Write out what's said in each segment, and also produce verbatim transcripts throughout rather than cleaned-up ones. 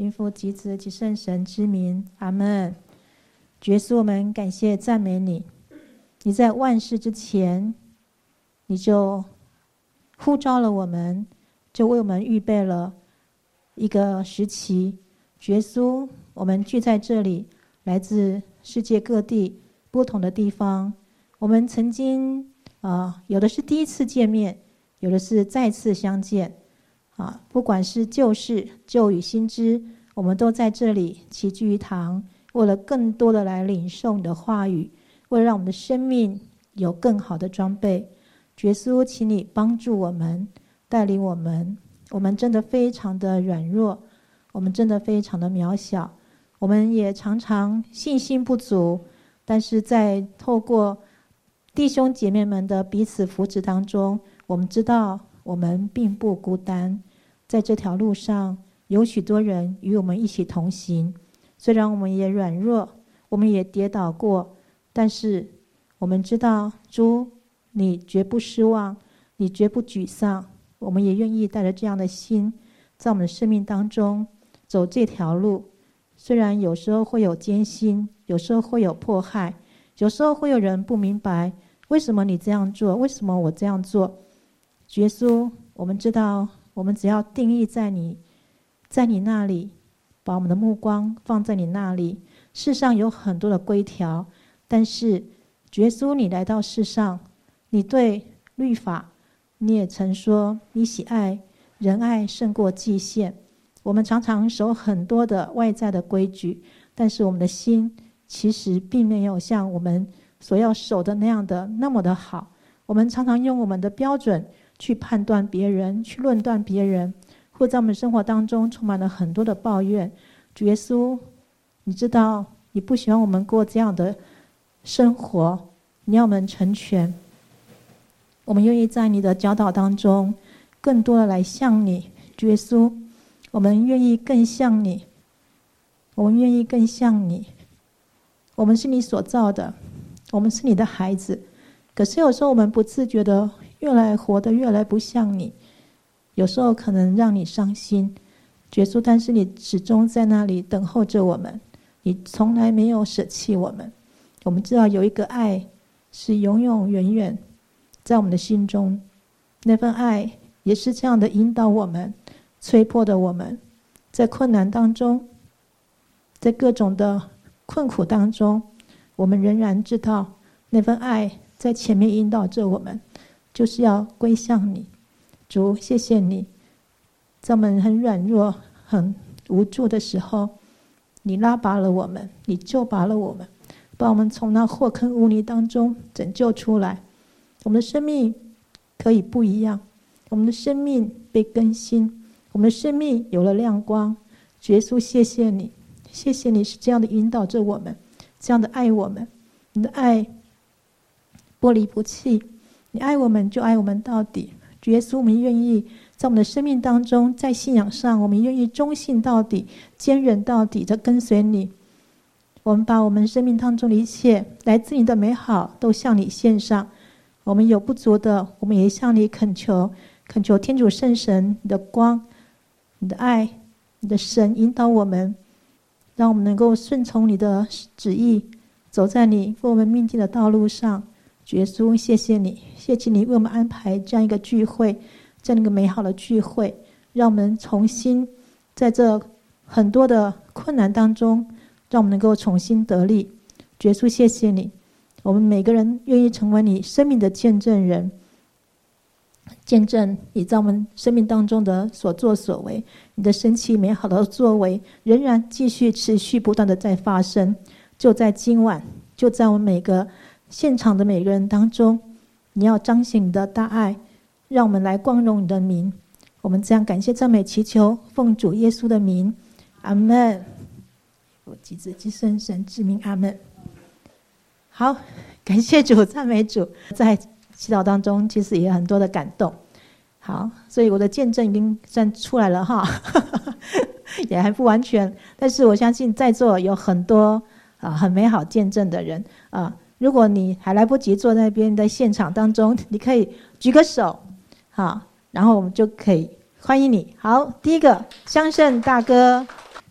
因父及子及圣神之名，阿们。主耶稣，我们感谢赞美你，你在万事之前，你就呼召了我们，就为我们预备了一个时期。主耶稣，我们聚在这里，来自世界各地不同的地方，我们曾经啊、呃，有的是第一次见面，有的是再次相见啊，不管是旧事旧与新知，我们都在这里齐聚一堂，为了更多的来领受你的话语，为了让我们的生命有更好的装备。主耶稣，请你帮助我们，带领我们。我们真的非常的软弱，我们真的非常的渺小，我们也常常信心不足，但是在透过弟兄姐妹们的彼此扶持当中，我们知道我们并不孤单，在这条路上有许多人与我们一起同行。虽然我们也软弱，我们也跌倒过，但是我们知道主，你绝不失望，你绝不沮丧。我们也愿意带着这样的心，在我们的生命当中走这条路。虽然有时候会有艰辛，有时候会有迫害，有时候会有人不明白为什么你这样做，为什么我这样做。主耶稣，我们知道我们只要定义在你在你那里，把我们的目光放在你那里。世上有很多的规条，但是主耶稣，你来到世上，你对律法你也曾说你喜爱仁爱胜过祭献。我们常常守很多的外在的规矩，但是我们的心其实并没有像我们所要守的那样的那么的好。我们常常用我们的标准去判断别人，去论断别人，或在我们生活当中充满了很多的抱怨。主耶稣，你知道你不喜欢我们过这样的生活，你要我们成全。我们愿意在你的教导当中更多的来向你。主耶稣，我们愿意更像你，我们愿意更像你。我们是你所造的，我们是你的孩子，可是有时候我们不自觉的越来活得越来不像你，有时候可能让你伤心。主耶稣，但是你始终在那里等候着我们，你从来没有舍弃我们。我们知道有一个爱是永永远远在我们的心中，那份爱也是这样的引导我们，催迫的我们，在困难当中，在各种的困苦当中，我们仍然知道那份爱在前面引导着我们，就是要归向你。主，谢谢你，在我们很软弱很无助的时候，你拉拔了我们，你救拔了我们，把我们从那祸坑污泥当中拯救出来。我们的生命可以不一样，我们的生命被更新，我们的生命有了亮光。主耶稣，谢谢你，谢谢你是这样的引导着我们，这样的爱我们。你的爱不离不弃，你爱我们就爱我们到底。主耶稣，我们愿意在我们的生命当中，在信仰上我们愿意忠信到底，坚忍到底的跟随你。我们把我们生命当中的一切来自你的美好都向你献上。我们有不足的，我们也向你恳求，恳求天主圣神，你的光，你的爱，你的神引导我们，让我们能够顺从你的旨意，走在你为我们命定的道路上。主耶稣，谢谢你，谢谢你为我们安排这样一个聚会，这样一个美好的聚会，让我们重新在这很多的困难当中，让我们能够重新得力。主耶稣，谢谢你，我们每个人愿意成为你生命的见证人，见证你在我们生命当中的所作所为，你的神奇美好的作为仍然继续持续不断的在发生。就在今晚，就在我们每个现场的每个人当中，你要彰显你的大爱，让我们来光荣你的名。我们这样感谢赞美祈求，奉主耶稣的名，阿们。我及子及圣神之名，阿们。好，感谢主，赞美主。在祈祷当中其实也有很多的感动。好，所以我的见证已经算出来了哈也还不完全，但是我相信在座有很多啊很美好见证的人啊。如果你还来不及坐在那边的现场当中，你可以举个手，好，然后我们就可以欢迎你。好，第一个香盛大哥，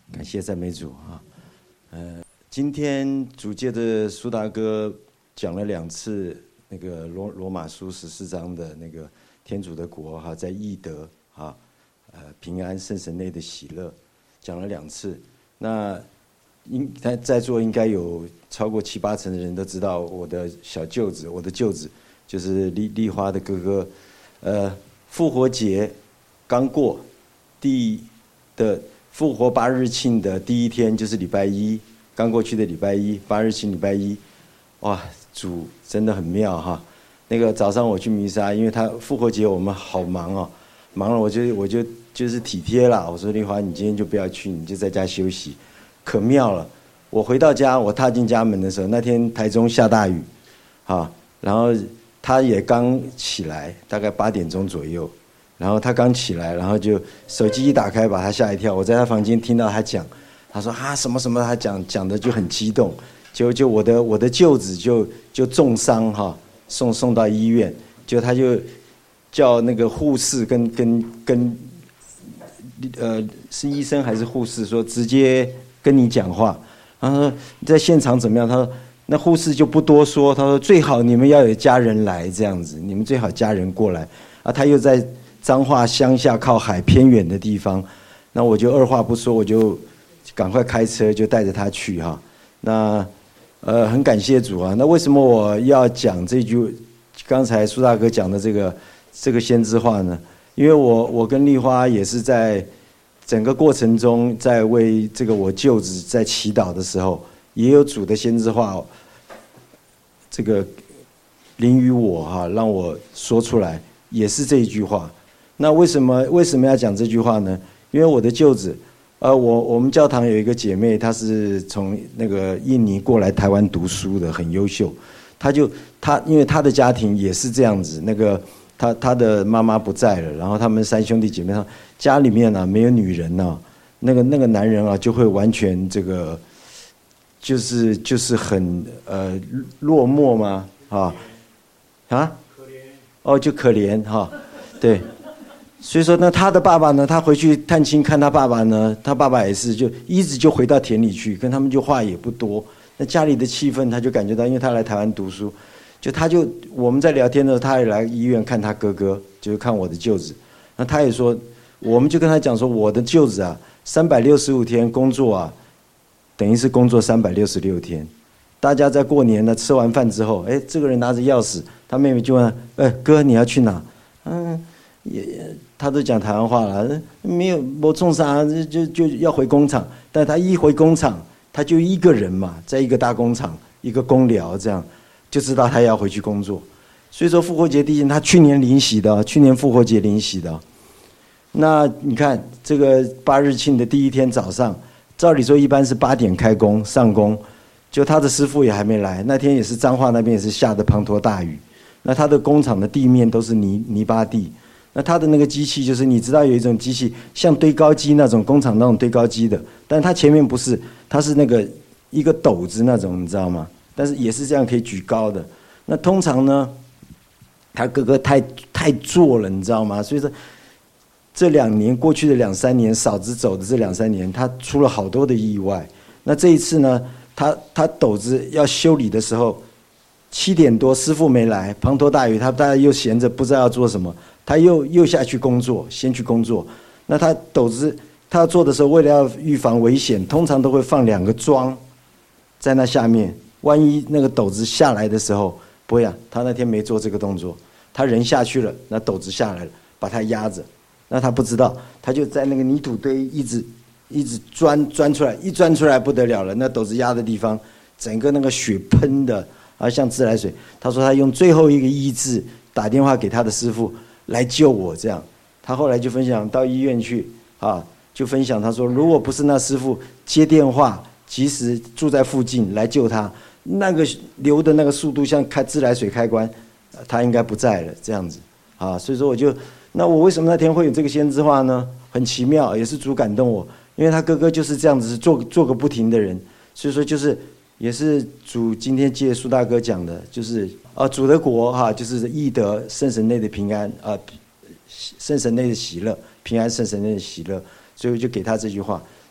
感谢赞美主啊！呃，今天主借着苏大哥讲了两次那个罗罗马书十四章的那个天主的国哈，在义德啊，呃平安圣神内的喜乐，讲了两次。那应在在座应该有超过七八成的人都知道，我的小舅子，我的舅子就是丽丽花的哥哥，呃，复活节刚过，第的。复活八日庆的第一天就是礼拜一，刚过去的礼拜一，八日庆礼拜一，哇，主真的很妙哈！那个早上我去弥撒，因为他复活节我们好忙哦，忙了我就我就就是体贴了，我说丽华你今天就不要去，你就在家休息，可妙了。我回到家，我踏进家门的时候，那天台中下大雨，啊，然后他也刚起来，大概八点钟左右。然后他刚起来，然后就手机一打开，把他吓一跳。我在他房间听到他讲，他说啊什么什么，他讲讲的就很激动。就就我的我的舅子就就重伤哈，送送到医院，就他就叫那个护士跟跟跟呃是医生还是护士说直接跟你讲话。他说你在现场怎么样？他说那护士就不多说，他说最好你们要有家人来这样子，你们最好家人过来啊。他又在彰化乡下靠海偏远的地方，那我就二话不说，我就赶快开车就带着他去哈。那呃很感谢主啊。那为什么我要讲这句刚才苏大哥讲的这个这个先知话呢？因为我我跟丽花也是在整个过程中，在为这个我舅子在祈祷的时候，也有主的先知话，这个临于我哈，让我说出来，也是这一句话。那为什么为什么要讲这句话呢？因为我的舅子，呃，我我们教堂有一个姐妹，她是从那个印尼过来台湾读书的，很优秀。她就她因为她的家庭也是这样子，那个她她的妈妈不在了，然后他们三兄弟姐妹，家里面呢、啊、没有女人呢、啊，那个那个男人啊就会完全这个，就是就是很呃落寞嘛啊啊，可怜哦就可怜哈、啊，对。所以说呢，他的爸爸呢，他回去探亲看他爸爸呢，他爸爸也是就一直就回到田里去，跟他们就话也不多。那家里的气氛他就感觉到，因为他来台湾读书，就他就我们在聊天的时候，他也来医院看他哥哥，就是看我的舅子。那他也说，我们就跟他讲说，我的舅子啊，三百六十五天工作啊，等于是工作三百六十六天。大家在过年呢吃完饭之后，哎，这个人拿着钥匙，他妹妹就问，哎哥你要去哪？嗯。也他都讲台湾话了，没有我种啥就就要回工厂，但他一回工厂，他就一个人嘛，在一个大工厂，一个工寮这样，就知道他要回去工作。所以说复活节第一天，他去年临洗的，去年复活节临洗的。那你看这个八日庆的第一天早上，照理说一般是八点开工上工，就他的师傅也还没来，那天也是彰化那边也是下的滂沱大雨，那他的工厂的地面都是泥泥巴地。那他的那个机器就是你知道有一种机器像堆高机那种工厂那种堆高机的，但它前面不是，它是那个一个斗子那种，你知道吗？但是也是这样可以举高的。那通常呢，他哥哥太太做了，你知道吗？所以说这两年过去的两三年，嫂子走的这两三年，他出了好多的意外。那这一次呢，他他斗子要修理的时候，七点多师傅没来，滂沱大雨，他大家又闲着不知道要做什么。他又又下去工作，先去工作。那他斗子他要做的时候，为了要预防危险，通常都会放两个桩在那下面。万一那个斗子下来的时候，不会啊，他那天没做这个动作，他人下去了，那斗子下来了，把他压着。那他不知道，他就在那个泥土堆一直一直钻钻出来，一钻出来不得了了。那斗子压的地方，整个那个血喷的啊，像自来水。他说他用最后一个意志打电话给他的师傅。来救我这样，他后来就分享到医院去啊，就分享他说，如果不是那师傅接电话，及时住在附近来救他，那个流的那个速度像开自来水开关，他应该不在了这样子啊。所以说我就，那我为什么那天会有这个先知话呢？很奇妙，也是主感动我，因为他哥哥就是这样子做做个不停的人，所以说就是也是主今天借苏大哥讲的，就是啊主的国哈、啊，就是义德圣神内的平安啊，圣神内的喜乐，平安圣神内的喜乐，所以我就给他这句话。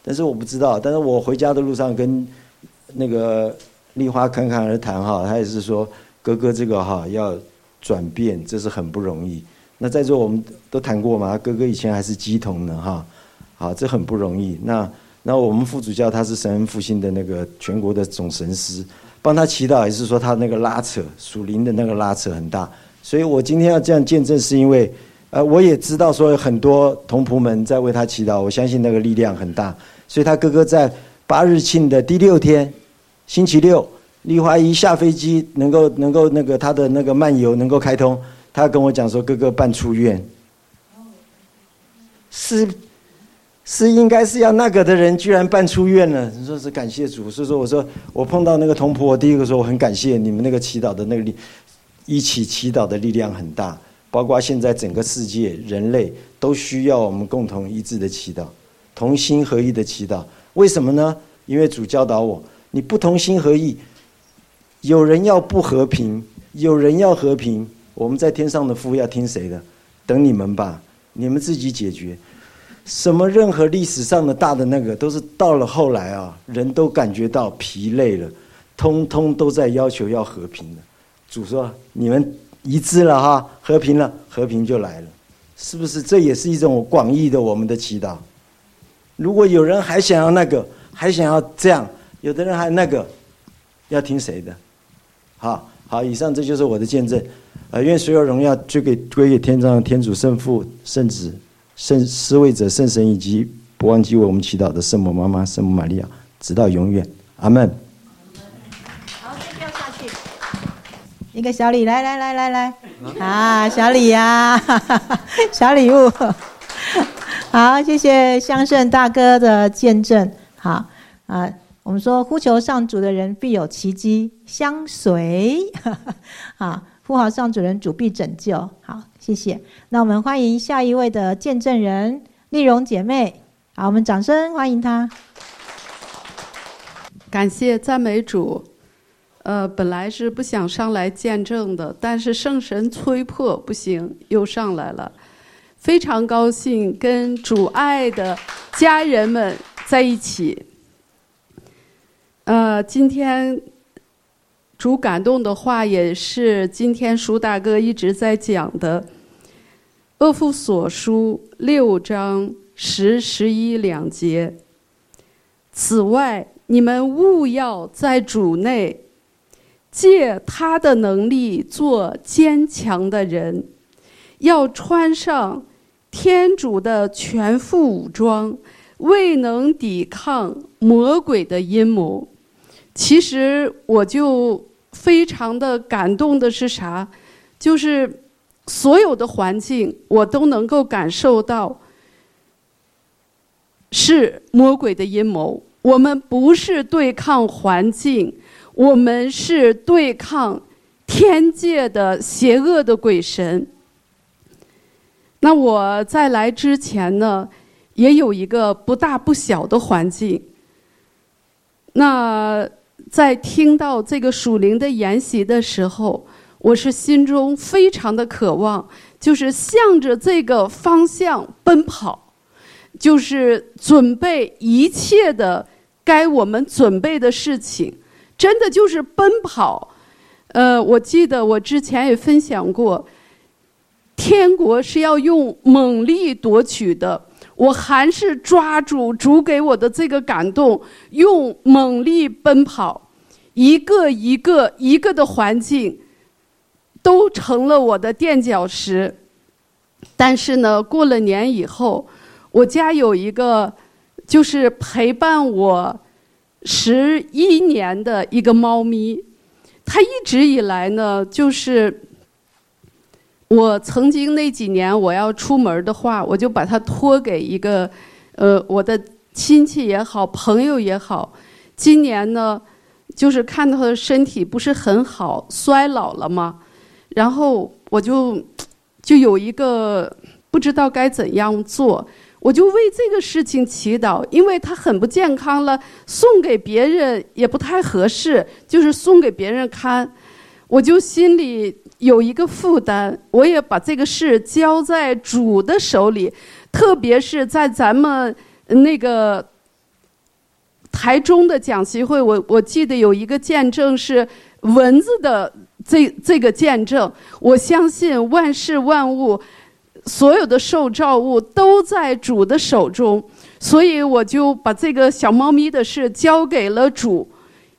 但是我不知道。但是我回家的路上跟那个丽花侃侃而谈哈，他也是说哥哥这个哈要转变，这是很不容易。那在座我们都谈过嘛，哥哥以前还是乩童呢哈，好，这很不容易。那那我们副主教他是神恩复兴的那个全国的总神师，帮他祈祷也是说他那个拉扯属灵的那个拉扯很大。所以我今天要这样见证，是因为呃我也知道说有很多同仆们在为他祈祷，我相信那个力量很大。所以他哥哥在八日庆的第六天，星期六，丽华一下飞机能够能够那个他的那个漫游能够开通，他跟我讲说哥哥办出院，是是应该是要那个的人居然办出院了，你说是感谢主。所以说我说我碰到那个同仆，我第一个说我很感谢你们那个祈祷的那个力，一起祈祷的力量很大，包括现在整个世界人类都需要我们共同一致的祈祷，同心合意的祈祷。为什么呢？因为主教导我，你不同心合意，有人要不和平，有人要和平，我们在天上的父要听谁的？等你们吧，你们自己解决。什么任何历史上的大的那个，都是到了后来啊，人都感觉到疲累了，通通都在要求要和平了。主说你们一致了哈，和平了，和平就来了，是不是？这也是一种广义的我们的祈祷。如果有人还想要那个，还想要这样，有的人还那个，要听谁的？好好，以上这就是我的见证。呃，愿所有荣耀归给归给天上的天主、圣父、圣子、圣施位者、圣神，以及不忘记为我们祈祷的圣母妈妈、圣母玛利亚，直到永远。阿门。 好，先不要下去。一个小礼，来来来来来，啊，小礼呀、啊，小礼物。好，谢谢香圣大哥的见证。好啊，我们说呼求上主的人必有奇迹相随。好，呼号上主人，主必拯救。好，谢谢。那我们欢迎下一位的见证人丽蓉姐妹。好，我们掌声欢迎她。 感谢赞美主。呃，本来是不想上来见证的，但是圣神催迫，不行，又上来了。非常高兴跟主爱的家人们在一起。呃，今天主感动的话也是今天舒大哥一直在讲的，厄弗所书六章十、十一两节。此外，你们务要在主内，借他的能力做坚强的人，要穿上天主的全副武装，未能抵抗魔鬼的阴谋。其实我就非常的感动的是啥？就是所有的环境我都能够感受到是魔鬼的阴谋。我们不是对抗环境，我们是对抗天界的邪恶的鬼神。那我在来之前呢，也有一个不大不小的环境。那在听到这个属灵的研习的时候，我是心中非常的渴望，就是向着这个方向奔跑，就是准备一切的该我们准备的事情，真的就是奔跑。呃，我记得我之前也分享过，天国是要用猛力夺取的，我还是抓住主给我的这个感动，用猛力奔跑，一个一个一个的环境都成了我的垫脚石。但是呢，过了年以后，我家有一个就是陪伴我十一年的一个猫咪，它一直以来呢，就是我曾经那几年我要出门的话，我就把它托给一个呃我的亲戚也好，朋友也好。今年呢，就是看到他的身体不是很好，衰老了嘛，然后我就就有一个不知道该怎样做，我就为这个事情祈祷，因为他很不健康了，送给别人也不太合适，就是送给别人看，我就心里有一个负担，我也把这个事交在主的手里，特别是在咱们那个台中的讲习会，我我记得有一个见证是蚊子的这这个见证。我相信万事万物，所有的受造物都在主的手中，所以我就把这个小猫咪的事交给了主。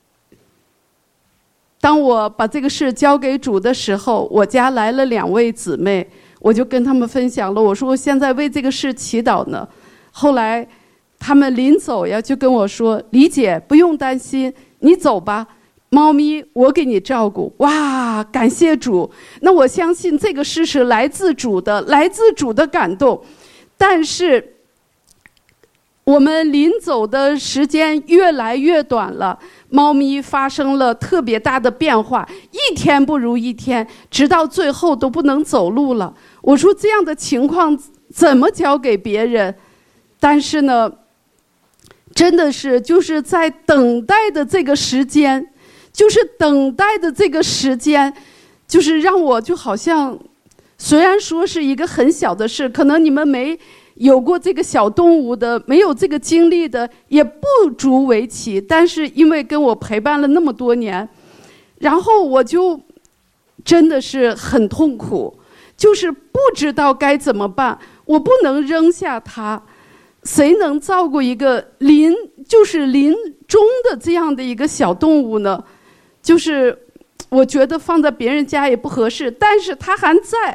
当我把这个事交给主的时候，我家来了两位姊妹，我就跟他们分享了，我说我现在为这个事祈祷呢。后来他们临走呀，就跟我说：“李姐，不用担心，你走吧，猫咪我给你照顾。”哇，感谢主！那我相信这个事是来自主的，来自主的感动。但是我们临走的时间越来越短了，猫咪发生了特别大的变化，一天不如一天，直到最后都不能走路了。我说这样的情况怎么交给别人？但是呢，真的是就是在等待的这个时间，就是等待的这个时间，就是让我就好像，虽然说是一个很小的事，可能你们没有过这个小动物的，没有这个经历的，也不足为奇。但是因为跟我陪伴了那么多年，然后我就真的是很痛苦，就是不知道该怎么办。我不能扔下它，谁能照顾一个临就是临终的这样的一个小动物呢？就是我觉得放在别人家也不合适，但是它还在。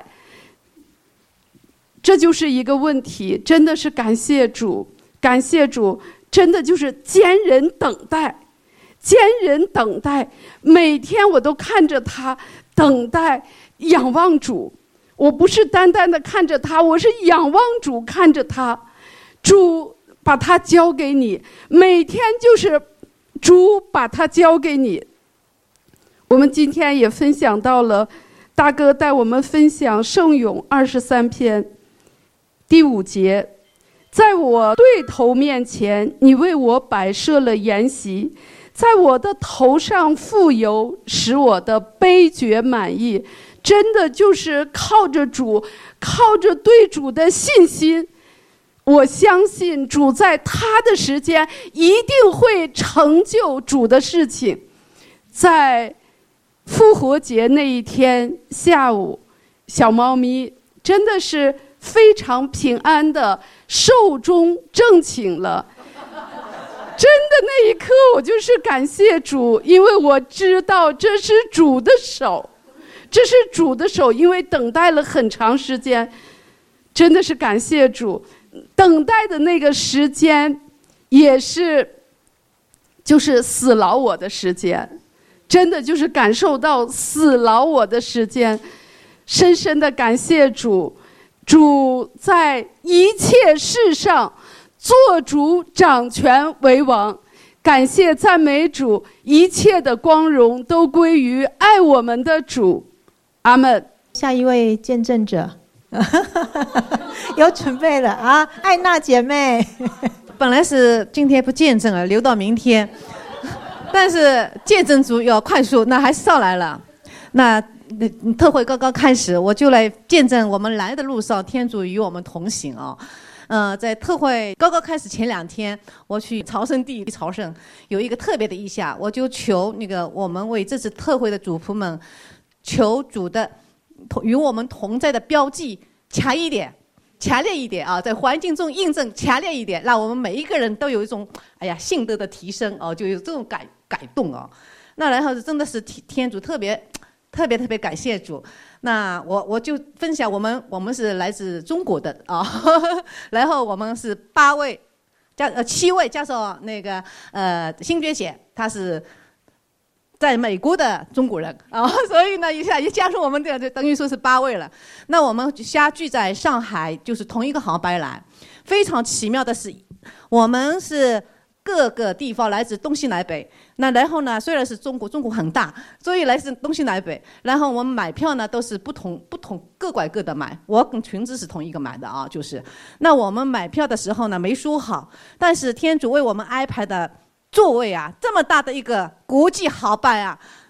这就是一个问题，真的是感谢主，感谢主，真的就是坚忍等待，坚忍等待，每天我都看着他，等待，仰望主。我不是单单的看着他，我是仰望主，看着他，主把他交给你，每天就是主把他交给你。我们今天也分享到了，大哥带我们分享圣咏二十三篇。第五节，在我对头面前，你为我摆设了筵席，在我的头上傅油，使我的杯爵满溢。真的就是靠着主，靠着对主的信心，我相信主在他的时间一定会成就主的事情。在复活节那一天下午，小猫咪真的是非常平安的寿终正寝了。真的那一刻我就是感谢主，因为我知道这是主的手，这是主的手，因为等待了很长时间，真的是感谢主。等待的那个时间也是就是死老我的时间，真的就是感受到死老我的时间，深深的感谢主。主在一切事上做主，掌权为王。感谢赞美主，一切的光荣都归于爱我们的主。阿们。 下一位见证者有准备了啊，艾娜姐妹。 本来是今天不见证了，留到明天，但是见证组要快速，那还是上来了。那特会刚刚开始，我就来见证我们来的路上，天主与我们同行啊。呃，在特会刚刚开始前两天，我去朝圣地朝圣，有一个特别的意向，我就求那个我们为这次特会的主仆们，求主的与我们同在的标记强一点，强烈一点啊，在环境中印证强烈一点，让我们每一个人都有一种哎呀信德的提升哦、啊，就有这种改改动啊。那然后真的是天主特别。特别特别感谢主，那我我就分享我们我们是来自中国的啊，呵呵，然后我们是八位加呃七位加上那个呃新觉姐，她是在美国的中国人啊，所以呢一下一加入我们的就等于说是八位了。那我们相聚在上海，就是同一个航班来。非常奇妙的是，我们是各个地方来自东西南北。那然后呢，虽然是中国，中国很大，所以来自东西南北。然后我们买票呢都是不同不同各拐各的买。我跟裙子是同一个买的啊，就是。那我们买票的时候呢没说好，但是天主为我们安排的座位啊，这么大的一个国际航班啊，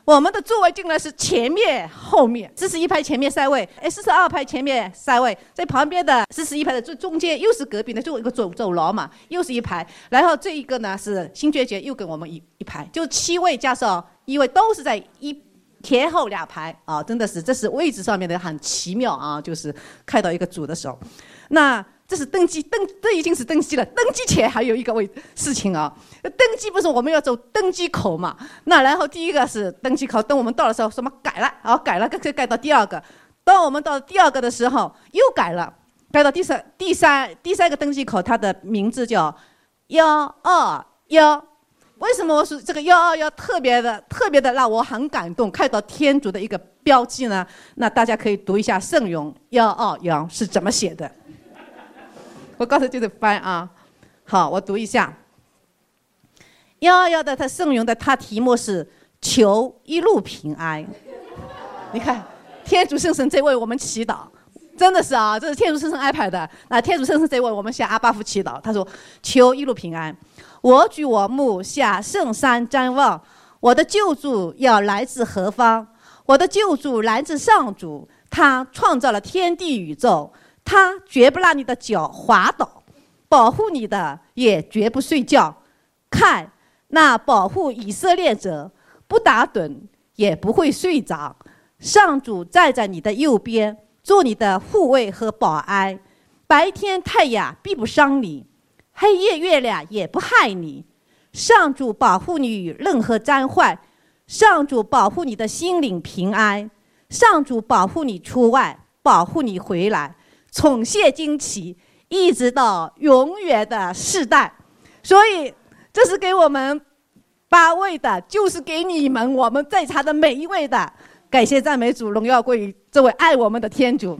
我们的座位竟然是前面后面，四十一排前面塞位，哎，四十二排前面塞位，在旁边的四十一排的最中间又是隔壁的，就一个走走廊嘛，又是一排。然后这一个呢是新爵爵又跟我们一一排，就七位加上一位都是在一前后两排啊，真的是这是位置上面的很奇妙啊，就是开到一个组的时候，那。这是登记，登这已经是登记了。登记前还有一个位事情啊，登记不是我们要走登记口嘛？那然后第一个是登记口，等我们到的时候什么改了，然后改了，改改到第二个。当我们到第二个的时候又改了，改到第三第三第三个登记口，它的名字叫幺二幺。为什么我说这个幺二幺特别的特别的让我很感动？看到天主的一个标记呢？那大家可以读一下圣咏幺二幺是怎么写的。我刚才就是翻啊，好，我读一下。幺二幺的它圣咏的它题目是求一路平安。你看，天主圣神这为我们祈祷，真的是啊，这是天主圣神安排的。那天主圣神这为我们向阿爸父祈祷，他说求一路平安。我举我目下圣山瞻望，我的救助要来自何方？我的救助来自上主，他创造了天地宇宙。他绝不让你的脚滑倒，保护你的也绝不睡觉。看，那保护以色列者不打盹也不会睡着。上主站在你的右边，做你的护卫和保安。白天太阳必不伤你，黑夜月亮也不害你。上主保护你于任何灾患，上主保护你的心灵平安。上主保护你出外，保护你回来。从现今起，一直到永远的世代，所以这是给我们八位的，就是给你们我们在场的每一位的。感谢赞美主，荣耀归于这位爱我们的天主。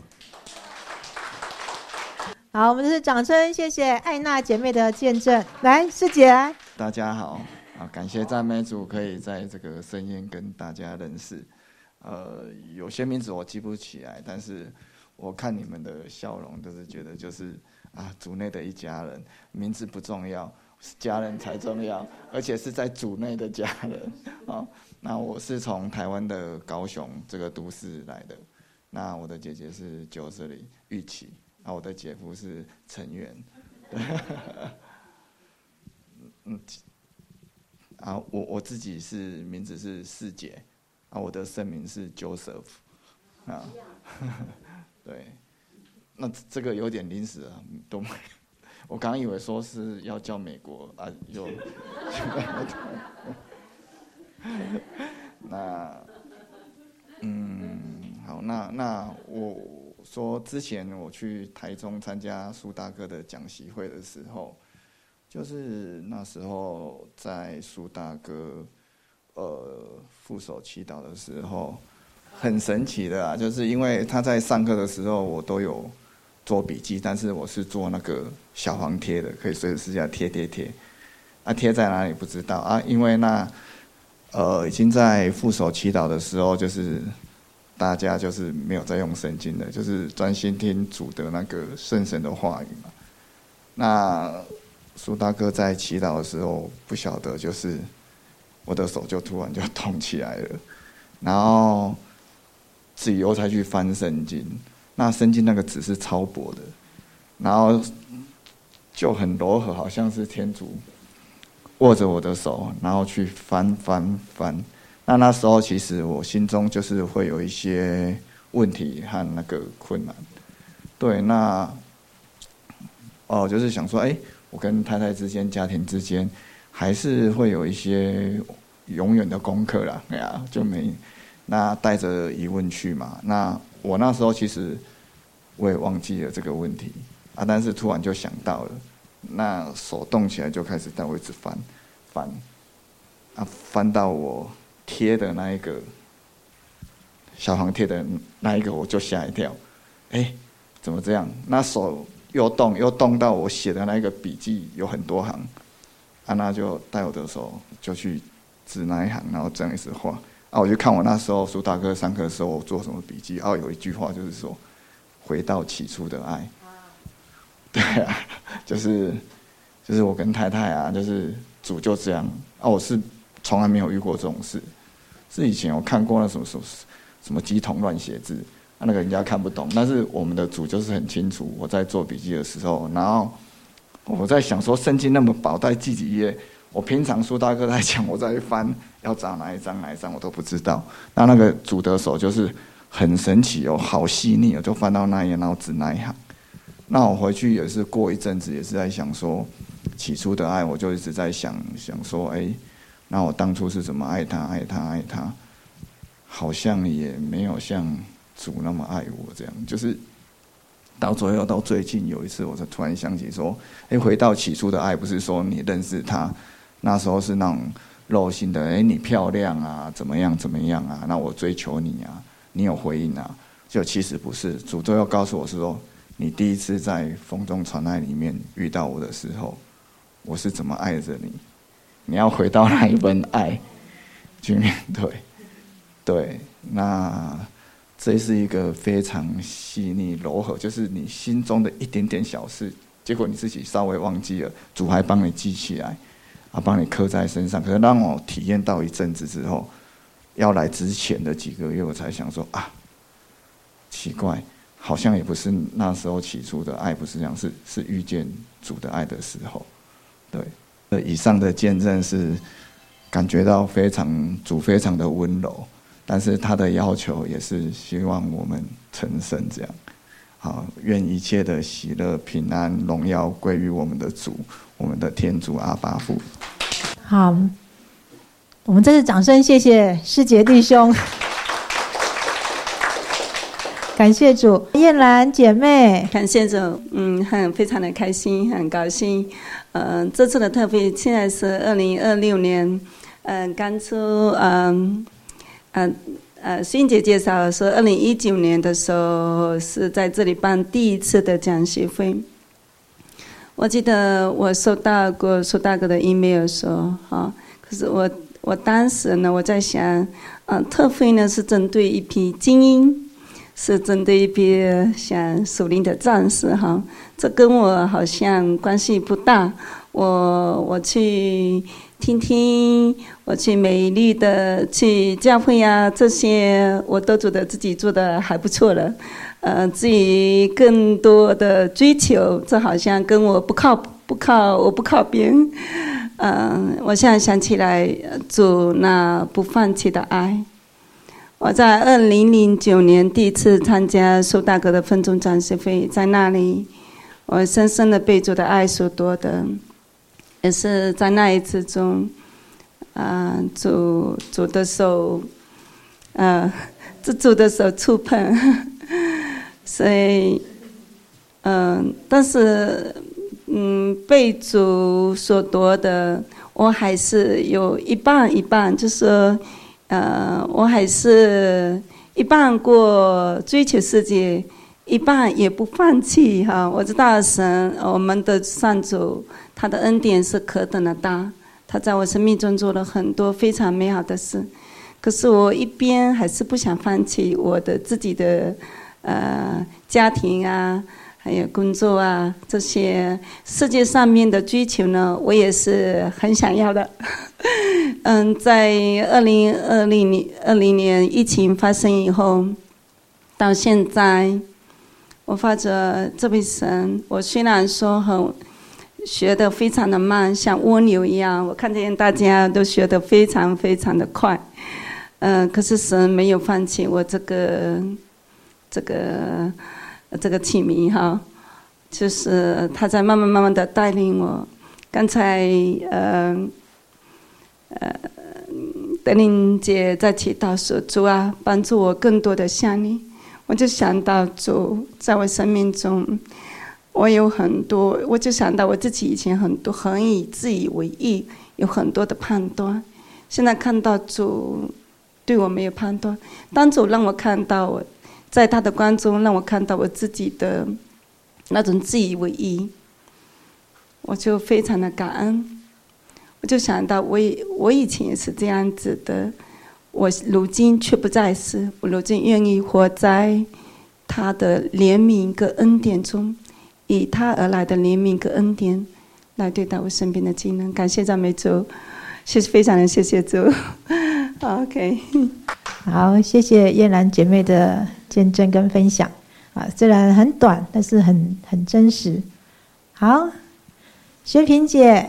好，我们是掌声，谢谢艾娜姐妹的见证。来，师姐来。 大家好，啊，感谢赞美主，可以在这个盛宴跟大家认识。呃，有些名字我记不起来，但是。我看你们的笑容，就是觉得就是啊，组内的一家人，名字不重要，家人才重要，而且是在组内的家人啊。那我是从台湾的高雄这个都市来的，那我的姐姐是九十里玉琪，啊，我的姐夫是陈元，对，嗯，啊，我我自己是名字是世杰，啊，我的圣名是 Joseph， 啊。对，那这个有点临时啊，都没。我刚以为说是要叫美国啊，又那嗯，好，那那我说之前我去台中参加苏大哥的讲习会的时候，就是那时候在苏大哥呃副手祈祷的时候。很神奇的啊，就是因为他在上课的时候，我都有做笔记，但是我是做那个小黄贴的，可以随时私下贴贴贴。啊，贴在哪里不知道啊，因为那呃已经在副手祈祷的时候，就是大家就是没有在用圣经的，就是专心听主的那个圣神的话语嘛。那苏大哥在祈祷的时候，不晓得就是我的手就突然就动起来了，然后。自己又才去翻圣经，那圣经那个纸是超薄的，然后就很柔和，好像是天主握着我的手，然后去翻翻翻。那那时候其实我心中就是会有一些问题和那个困难，对，那哦，就是想说，哎，我跟太太之间、家庭之间，还是会有一些永远的功课啦，哎呀，就没。那带着疑问去嘛？那我那时候其实我也忘记了这个问题啊，但是突然就想到了，那手动起来就开始在我一直翻翻啊，翻到我贴的那一个小黄贴的那一个，我就吓一跳，哎，怎么这样？那手又动又动到我写的那个笔记有很多行，啊，那就带我的手就去指那一行，然后这样一直画。啊，我就看我那时候苏大哥上课的时候，我做什么笔记。啊，有一句话就是说，回到起初的爱。对啊，就是就是我跟太太啊，就是主就这样啊，我是从来没有遇过这种事。 是以前我看过那什么什么什么鸡同乱写字，啊，那个人家看不懂，但是我们的主就是很清楚。我在做笔记的时候，然后我在想说，圣经那么薄，带第几页？我平常苏大哥在讲，我在翻，要找哪一章哪一章我都不知道。那那个主的手就是很神奇哦，好细腻哦，就翻到那一页，然后指那一行。那我回去也是过一阵子，也是在想说，起初的爱，我就一直在想想说，哎，那我当初是怎么爱他，爱他，爱他，好像也没有像主那么爱我这样，就是到最后到最近有一次，我才突然想起说，哎，回到起初的爱，不是说你认识他。那时候是那种肉性的，哎，你漂亮啊，怎么样怎么样啊？那我追求你啊，你有回应啊？就其实不是，主都要告诉我是说，你第一次在风中传爱里面遇到我的时候，我是怎么爱着你？你要回到那一份爱去面对。对，那这是一个非常细腻柔和，就是你心中的一点点小事，结果你自己稍微忘记了，主还帮你记起来。啊，帮你刻在身上。可是让我体验到一阵子之后，要来之前的几个月，我才想说啊，奇怪，好像也不是那时候起初的爱，不是这样，是是遇见主的爱的时候。对，那以上的见证是感觉到非常主非常的温柔，但是他的要求也是希望我们成圣这样。好，愿一切的喜乐、平安、荣耀归于我们的主，我们的天主阿爸父。 好，我们再次掌声谢谢师姐弟兄，感谢主。燕兰姐妹， 感谢主，嗯，很非常的开心，很高兴。嗯、呃，这次的特别，现在是二零二六年，嗯、呃，刚出，嗯、呃，呃。呃，欣姐介绍说，二零一九年的时候是在这里办第一次的讲习会。我记得我收到过苏大哥的 email 说，哈，可是我我当时呢，我在想，嗯、呃，特会呢是针对一批精英，是针对一批像属灵的战士，哈，这跟我好像关系不大。我我去听听，我去美丽的去教会啊，这些我都觉得自己做的还不错了。呃，至于更多的追求，这好像跟我不靠不靠我不靠边。嗯、呃，我现在想起来，主那不放弃的爱。我在二零零九年第一次参加苏大哥的分众讲习会，在那里，我深深的被主的爱所夺的。也是在那一次中，啊、呃，主主的手，呃，这主的手触碰，所以，嗯、呃，但是，嗯，被主所夺的，我还是有一半一半，就是说，呃，我还是一半过追求世界，一半也不放弃哈。我知道神，我们的上主。他的恩典是何等的大，他在我生命中做了很多非常美好的事，可是我一边还是不想放弃我的自己的呃家庭啊，还有工作啊，这些世界上面的追求呢，我也是很想要的。嗯，在二零二零年二零年疫情发生以后，到现在，我发觉这位神，我虽然说很。学得非常的慢，像蜗牛一样。我看见大家都学得非常非常的快，嗯、呃，可是神没有放弃我这个这个这个器皿哈，就是他在慢慢慢慢的带领我。刚才呃呃德玲姐在祈祷说，主啊，帮助我更多的像你。我就想到主在我生命中。我有很多，我就想到我自己以前很多很以自以为意，有很多的判断。现在看到主对我没有判断，当主让我看到我，在他的光中让我看到我自己的那种自以为意，我就非常的感恩。我就想到我也我以前也是这样子的，我如今却不再是，我如今愿意活在他的怜悯跟恩典中。以他而来的怜悯跟恩典来对待我身边的技能，感谢赞美主，谢谢非常的谢谢主。 OK， 好，谢谢燕兰姐妹的见证跟分享啊，虽然很短，但是很很真实。好，薛萍姐。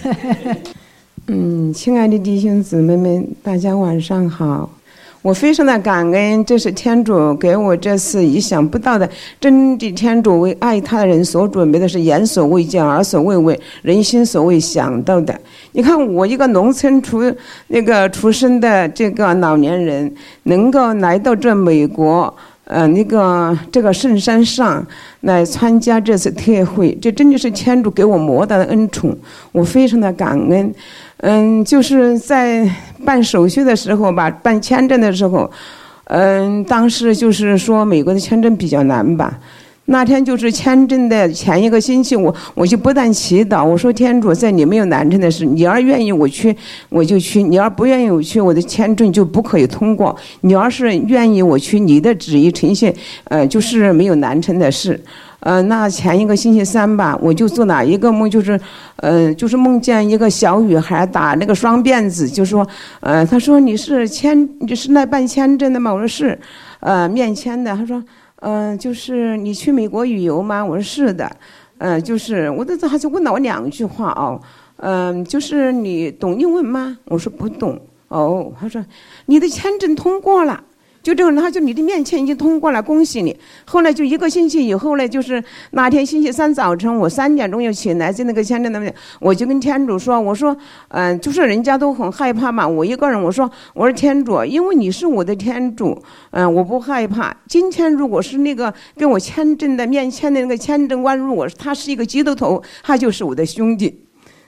嗯，亲爱的弟兄姊妹们，大家晚上好。我非常的感恩，这是天主给我这次意想不到的，真的天主为爱他的人所准备的是眼所未见，耳所未闻，人心所未想到的。你看我一个农村出那个出生的这个老年人，能够来到这美国。呃，那个这个圣山上来参加这次特会，这真的是天主给我莫大的恩宠，我非常的感恩。嗯，就是在办手续的时候吧，办签证的时候，嗯，当时就是说美国的签证比较难吧。那天就是签证的前一个星期，我我就不但祈祷，我说天主，在你没有难成的事，你要愿意我去我就去，你要不愿意我去，我的签证就不可以通过。你要是愿意我去，你的旨意呈现，呃，就是没有难成的事。呃，那前一个星期三吧，我就做哪一个梦，就是，呃，就是梦见一个小女孩打那个双辫子，就说，呃，她说你是签，你是来办签证的吗？我说是，呃，面签的。她说。嗯、呃，就是你去美国旅游吗？我说是的，嗯、呃，就是我的他就问了我两句话哦，嗯、呃，就是你懂英文吗？我说不懂。哦，他说你的签证通过了，就这个，他就你的面签已经通过了，恭喜你。后来就一个星期以后呢，就是那天星期三早晨，我三点钟又起来，在那个签证那边，我就跟天主说，我说，嗯、呃，就是人家都很害怕嘛，我一个人，我说，我说天主，因为你是我的天主，嗯、呃，我不害怕。今天如果是那个给我签证的面签的那个签证官，如果他是一个基督徒，他就是我的兄弟。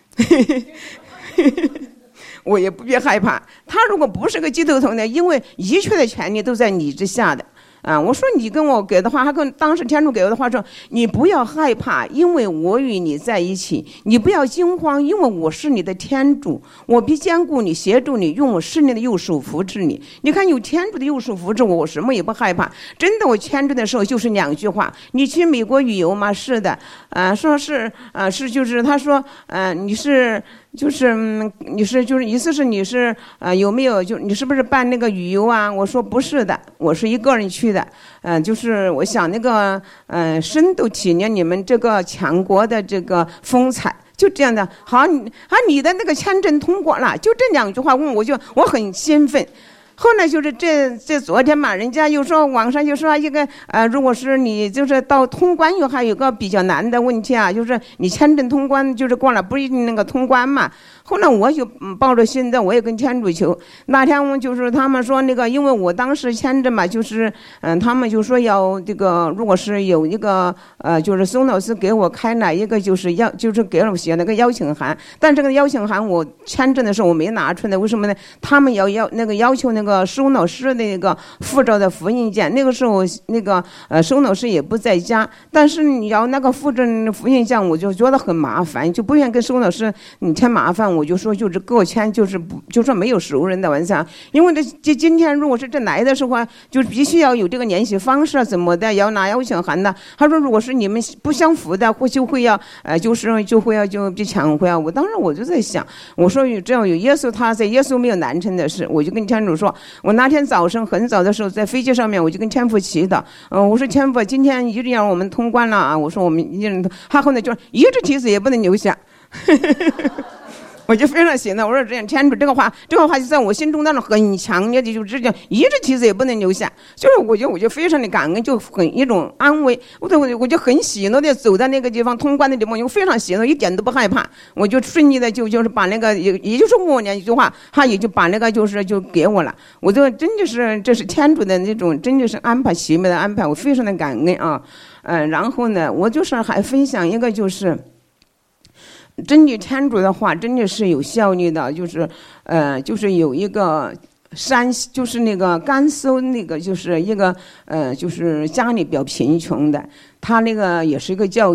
我也不必害怕。他如果不是个基督徒呢，因为一切的权利都在你之下的。啊，我说你跟我给的话，他跟当时天主给我的话说，你不要害怕，因为我与你在一起；你不要惊慌，因为我是你的天主，我必兼顾你，协助你，用我势力的右手扶持你。你看有天主的右手扶持我，我什么也不害怕。真的，我签证的时候就是两句话：你去美国旅游吗？是的，啊、呃，说是啊、呃，是就是他说，嗯、呃，你是。就是、嗯、你是就是意思是你是呃有没有就你是不是办那个旅游啊？我说不是的，我是一个人去的。嗯、呃，就是我想那个嗯、呃、深度体验你们这个强国的这个风采。就这样的，好，你啊你的那个签证通过了，就这两句话问我就我很兴奋。后来就是这这昨天嘛，人家又说网上又说一个呃，如果是你就是到通关又还有个比较难的问题啊，就是你签证通关就是过了不一定那个通关嘛。后来我就抱着心的，我也跟天主求。那天我就是他们说那个，因为我当时签证嘛，就是嗯、呃，他们就说要这个，如果是有一个呃，就是宋老师给我开了一个就是要就是给我写那个邀请函，但这个邀请函我签证的时候我没拿出来，为什么呢？他们要要那个要求那个。个收老师的那个护照的复印件，那个时候那个呃收老师也不在家，但是你要那个复证复印件，我就觉得很麻烦，就不愿意跟收老师你添麻烦，我就说就是给我签，就是不就说没有熟人的玩笑，因为这这今天如果是这来的时候，就必须要有这个联系方式怎么的，要拿邀请函的。他说如果是你们不相符的，或就会要呃就是就会要就被抢回来。我当时我就在想，我说只要有耶稣，他在耶稣没有难成的事，我就跟天主说。我那天早上很早的时候，在飞机上面，我就跟天父祈祷，嗯、呃，我说天父，今天一定要我们通关了啊！我说我们一人，他后来就一只蹄子也不能留下。我就非常喜乐，我说这样天主这个话，这个话就在我心中那种很强烈的，就直接一只蹄子也不能留下。就是我觉得我就非常的感恩，就很一种安慰，我就我就很喜乐的走在那个地方通关的地方，因为非常喜乐，一点都不害怕。我就顺利的就就是把那个也也就是问我两句话，他也就把那个就是就给我了。我就真的是这是天主的那种真的是安排奇妙的安排，我非常的感恩啊。嗯、呃，然后呢，我就是还分享一个就是。真理天主的话真的是有效力的，就是呃就是有一个山就是那个甘肃那个就是一个呃就是家里比较贫穷的，他那个也是一个教友，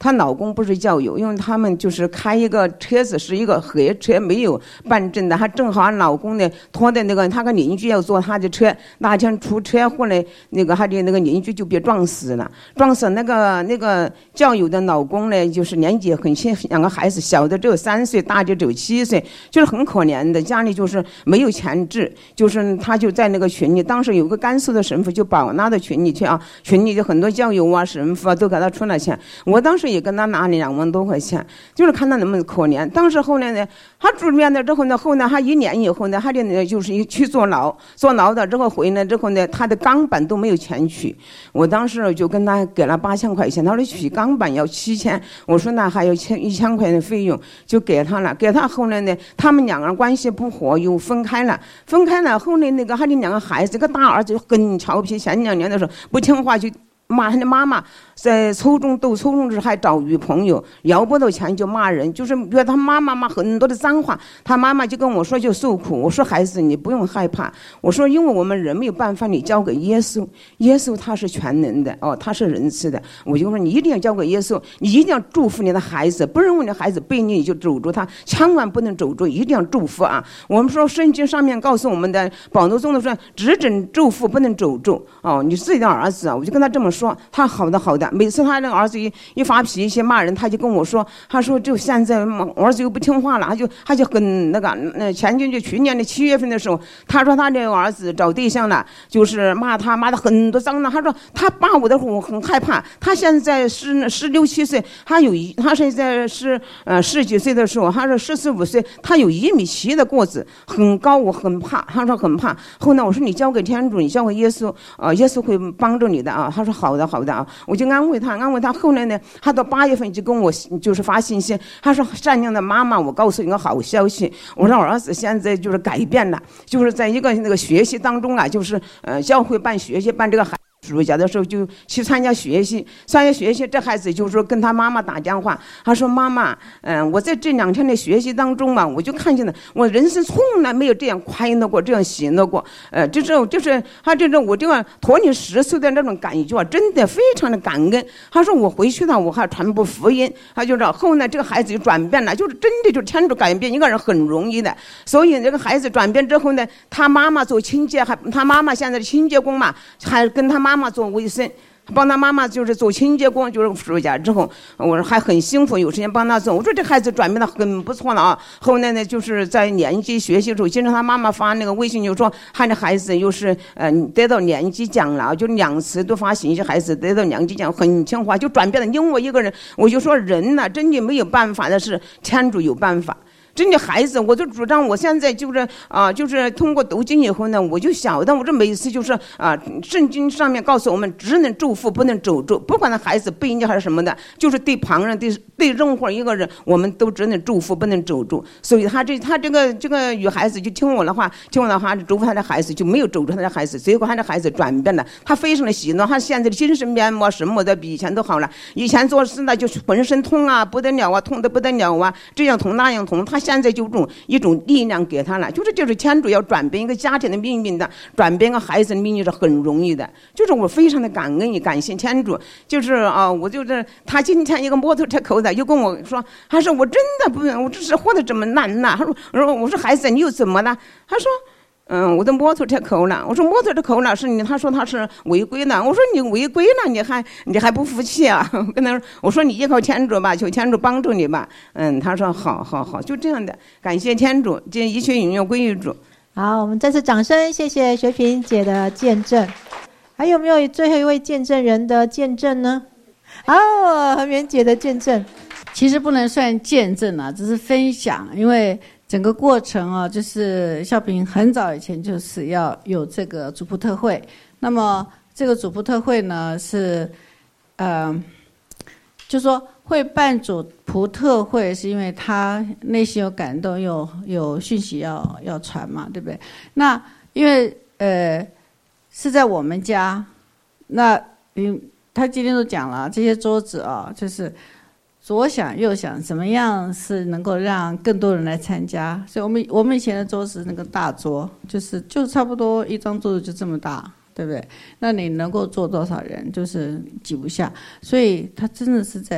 她老公不是教友，因为他们就是开一个车子是一个黑车，没有办证的，她正好老公呢拖的那个他个邻居要坐他的车，那天出车祸呢，那个他的那个邻居就被撞死了，撞死那个那个教友的老公呢，就是年纪很轻，两个孩子小的只有三岁，大的只有七岁，就是很可怜的，家里就是没有钱治，就是他就在那个群里，当时有个甘肃的神父就把我拉到群里去啊，群里就很多教友啊、神父啊都给他出了钱，我当时也跟他拿了两万多块钱，就是看他那么可怜。当时后来呢，他住院了之后呢，后来他一年以后呢，他的呢就是去坐牢，坐牢的之后回来之后呢，他的钢板都没有钱取，我当时就跟他给了八千块钱，他说取钢板要七千，我说那还有千一千块钱的费用，就给他了。给他后来呢，他们两个人关系不和，又分开了。分开了后来那个他的两个孩子，这个大儿子很调皮，前两年的时候不听话就骂他的妈妈，在初中读初中时还找女朋友，要不到钱就骂人，就是觉得他妈妈骂很多的脏话，他妈妈就跟我说就受苦。我说孩子你不用害怕，我说因为我们人没有办法，你交给耶稣，耶稣他是全能的哦，他是仁慈的，我就说你一定要交给耶稣，你一定要祝福你的孩子，不认为你的孩子背逆你就走住他，千万不能走住，一定要祝福啊。我们说圣经上面告诉我们的保罗宗的说只准祝福不能走住哦，你自己的儿子啊，我就跟他这么说，他好的好的，每次他那个儿子一一发脾气骂人，他就跟我说，他说就现在我儿子又不听话了，他就他就很那个，那前年就去年的七月份的时候，他说他这个儿子找对象了，就是骂他骂的很多脏的，他说他骂我的时候我很害怕，他现在是十六七岁，他有一他现在是呃十几岁的时候，他说十四五岁，他有一米七的个子，很高，我很怕，他说很怕。后来我说你交给天主，你交给耶稣啊、呃，耶稣会帮助你的啊。他说好的好的啊，我就安慰他安慰他。后来呢，他到八月份就跟我就是发信息，他说善良的妈妈，我告诉你个好消息，我说我儿子现在就是改变了，就是在一个那个学习当中啊，就是呃教会办学习办这个孩。暑假的时候就去参加学习，参加学习，这孩子就说跟他妈妈打电话，他说妈妈，嗯、呃，我在这两天的学习当中嘛，我就看见了，我人生从来没有这样快乐过，这样喜乐过，呃，就是就是他这种我这个托你十岁的那种感觉啊，真的非常的感恩。他说我回去了，我还传播福音，他就说后来这个孩子就转变了，就是真的就天主改变一个人很容易的，所以这个孩子转变之后呢，他妈妈做清洁，还他妈妈现在的清洁工嘛，还跟他妈妈。妈妈做卫生，帮他妈妈就是做清洁工，就是暑假之后，我说还很辛苦，有时间帮他做。我说这孩子转变的很不错了啊。后来呢，就是在年级学习的时候，经常他妈妈发那个微信，就说他的孩子又是嗯、呃、得到年级奖了，就两次都发信息，孩子得到年级奖，很听话，就转变了。因为一个人，我就说人呢、啊，真的没有办法的是天主有办法。真的孩子，我就主张，我现在就是啊、呃，就是通过读经以后呢，我就晓得，我这每次就是啊，圣经上面告诉我们，只能祝福，不能咒诅，不管他孩子背逆还是什么的，就是对旁人、对对任何一个人，我们都只能祝福，不能咒诅。所以他这他这个这个女孩子就听我的话，听我的话，祝福他的孩子，就没有咒诅他的孩子。结果他的孩子转变了，他非常的喜乐，他现在的精神面貌什么的比以前都好了。以前做事呢，就是浑身痛啊，不得了啊，痛得不得了啊，这样痛那样痛，他现在就种一种力量给他了，就是就是天主要转变一个家庭的命运的，转变一个孩子的命运是很容易的。就是我非常的感恩也感谢天主，就是啊，我就是他今天一个摩托车口的又跟我说，他说我真的不，我这是活得这么难呐、啊。他说，我说我说孩子你又怎么了？他说。嗯，我的摩托车扣了。我说摩托车扣了是你，他说他是违规了。我说你违规了，你还你还不服气啊？跟他说，我说你依靠天主吧，求天主帮助你吧。嗯，他说好好好，就这样的，感谢天主，这一切荣耀归于主。 好，我们再次掌声，谢谢学萍姐的见证。还有没有最后一位见证人的见证呢？好，和媛姐的见证， 其实不能算见证啊，只是分享，因为。整个过程啊，就是孝平很早以前就是要有这个主仆特会。那么这个主仆特会呢，是呃，就说会办主仆特会，是因为他内心有感动，有有讯息要要传嘛，对不对？那因为呃是在我们家，那嗯，他今天都讲了，这些桌子啊，就是。左想右想，怎么样是能够让更多人来参加？所以我们我们以前的桌是那个大桌，就是就差不多一张桌子就这么大，对不对？那你能够坐多少人，就是挤不下。所以他真的是在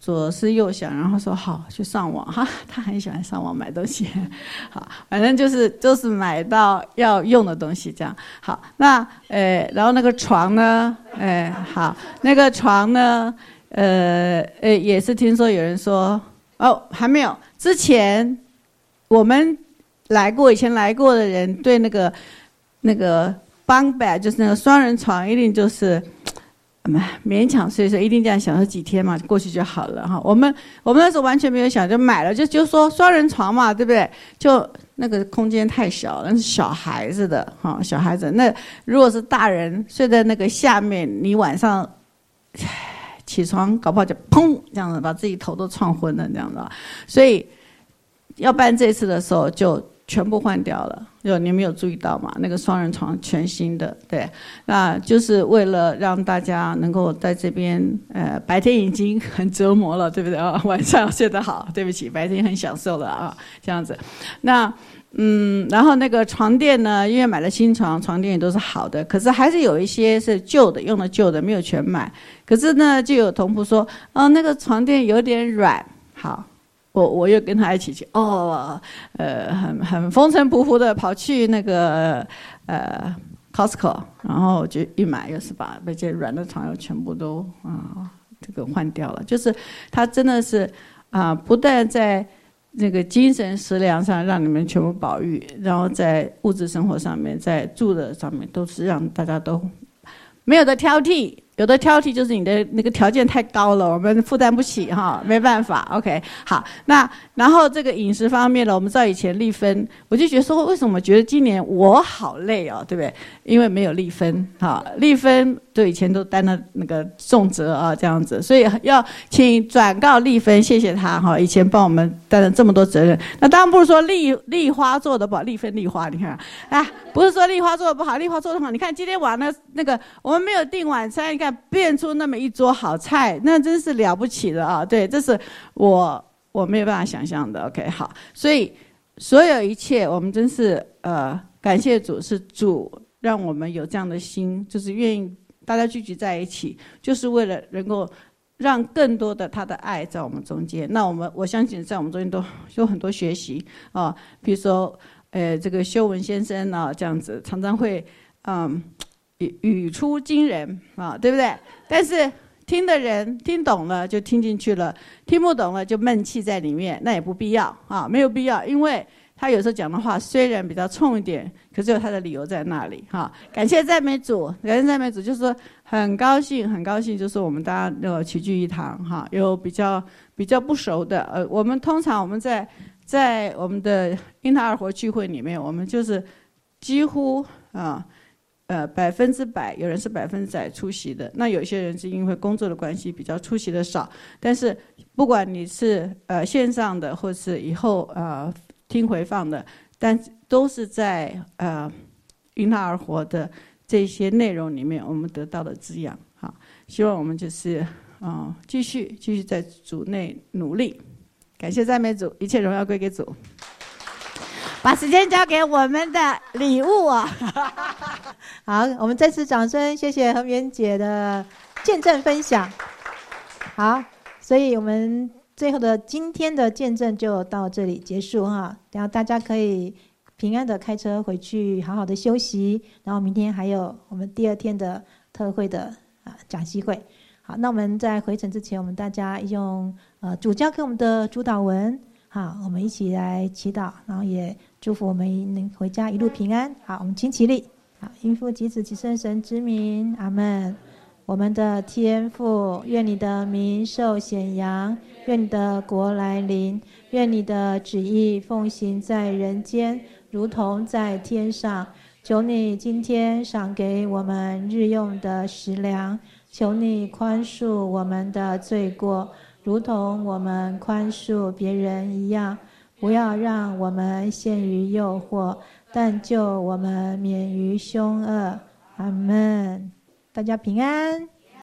左思右想，然后说好去上网哈，他很喜欢上网买东西，好，反正就是就是买到要用的东西这样。好，那呃，然后那个床呢，呃，好，那个床呢，呃呃，也是听说有人说，哦，还没有，之前我们来过，以前来过的人对那个那个bunk bed，就是那个双人床，一定就是。勉强睡睡，一定这样想说几天嘛，过去就好了哈。我们我们那时候完全没有想，就买了，就就说双人床嘛，对不对？就那个空间太小，那是小孩子的哈，小孩子。那如果是大人睡在那个下面，你晚上起床搞不好就砰这样子把自己头都撞昏了这样子。所以要办这次的时候就全部换掉了。有你们有注意到吗？那个双人床全新的，对，那就是为了让大家能够在这边，呃，白天已经很折磨了，对不对啊？晚上要睡得好，对不起，白天很享受了啊，这样子。那嗯，然后那个床垫呢，因为买了新床，床垫也都是好的，可是还是有一些是旧的，用的旧的没有全买。可是呢，就有同仆说，哦，那个床垫有点软，好。我我又跟他一起去哦，呃，很很风尘仆仆的跑去那个呃 Costco， 然后我就一买又是把那些软的床又全部都啊、呃、这个换掉了。就是他真的是啊、呃，不但在那个精神食粮上让你们全部保育，然后在物质生活上面，在住的上面都是让大家都没有的挑剔。有的挑剔就是你的那个条件太高了，我们负担不起哈，没办法。OK， 好，那然后这个饮食方面呢，我们知道以前立分，我就觉得说，为什么觉得今年我好累哦，对不对？因为没有立分，哈，立分对以前都担了那个重责啊，这样子，所以要请转告立分，谢谢他哈，以前帮我们担了这么多责任。那当然不是说立立花做的不好，立分立花，你看，啊，不是说立花做的不好，立花做的好。你看今天晚上那个我们没有订晚餐，你看。变出那么一桌好菜，那真是了不起的啊！对，这是我我没有办法想象的。OK， 好，所以所有一切，我们真是呃感谢主，是主让我们有这样的心，就是愿意大家聚集在一起，就是为了能够让更多的他的爱在我们中间。那我们我相信在我们中间都有很多学习啊，比如说呃这个修文先生啊，这样子常常会嗯。语语出惊人啊，对不对？但是听的人听懂了就听进去了，听不懂了就闷气在里面，那也不必要啊，没有必要，因为他有时候讲的话虽然比较冲一点，可是有他的理由在那里哈。感谢赞美主，感谢赞美主，就是说很高兴，很高兴，就是我们大家呃齐聚一堂哈，有比较比较不熟的，呃，我们通常我们在在我们的因他而活聚会里面，我们就是几乎啊。呃，百分之百，有人是百分之百出席的。那有些人是因为工作的关系比较出席的少。但是不管你是呃线上的，或是以后呃听回放的，但都是在呃因他而活的这些内容里面，我们得到的滋养。好，希望我们就是啊、呃、继续继续在主内努力。感谢赞美主，一切荣耀归给主。把时间交给我们的礼物啊！ 好，我们再次掌声，谢谢恒源姐的见证分享。好，所以我们最后的今天的见证就到这里结束哈。然后大家可以平安的开车回去，好好的休息。然后明天还有我们第二天的特会的啊讲习会。好，那我们在回程之前，我们大家用呃主教给我们的主祷文。好，我们一起来祈祷，然后也祝福我们能回家一路平安。好，我们请起立。好，因父及子及圣神之名，阿们。我们的天父，愿你的名受显扬，愿你的国来临，愿你的旨意奉行在人间，如同在天上。求你今天赏给我们日用的食粮，求你宽恕我们的罪过，如同我们宽恕别人一样，不要让我们陷于诱惑，但救我们免于凶恶。阿们。大家平安。